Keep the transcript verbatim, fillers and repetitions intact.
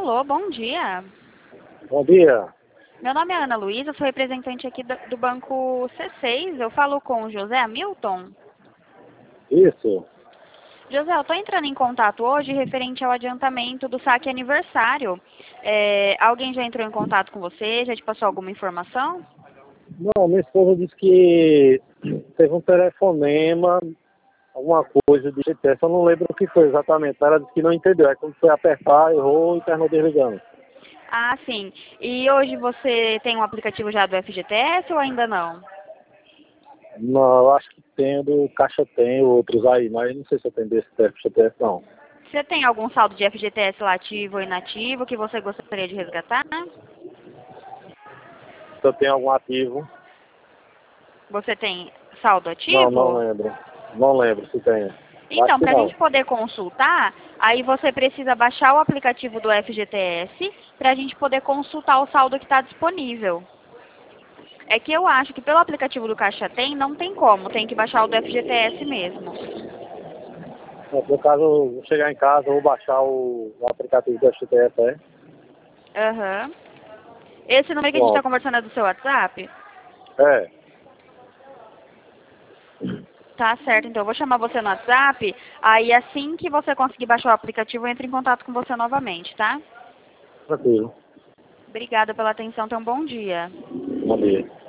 Alô, bom dia. Bom dia. Meu nome é Ana Luísa, sou representante aqui do, do Banco C seis. Eu falo com o José Hamilton. Isso. José, eu estou entrando em contato hoje referente ao adiantamento do saque aniversário. É, alguém já entrou em contato com você? Já te passou alguma informação? Não, minha esposa disse que teve um telefonema, alguma coisa de G T S, eu não lembro o que foi exatamente. Ela disse que não entendeu. Aí quando foi apertar, errou e terminou desligando. Ah, sim. E hoje você tem um aplicativo já do F G T S ou ainda não? Não, eu acho que tem do Caixa tem outros aí, mas não sei se eu tenho desse F G T S não. Você tem algum saldo de F G T S lá ativo ou inativo que você gostaria de resgatar? Se eu tenho algum ativo. Você tem saldo Não, não ativo? lembro. Não lembro se tem. Acho Então, que para a não. gente poder consultar, aí você precisa baixar o aplicativo do F G T S para a gente poder consultar o saldo que está disponível. É que eu acho que pelo aplicativo do Caixa Tem, não tem como, tem que baixar o do F G T S mesmo. No caso, eu vou chegar em casa, eu vou baixar o, o aplicativo do F G T S, é? Aham. Esse número que a gente está Pronto. conversando é do seu WhatsApp? É. Tá certo, então eu vou chamar você no WhatsApp, aí assim que você conseguir baixar o aplicativo, eu entro em contato com você novamente, tá? Tranquilo. Obrigada pela atenção, tenha um bom dia. Bom dia.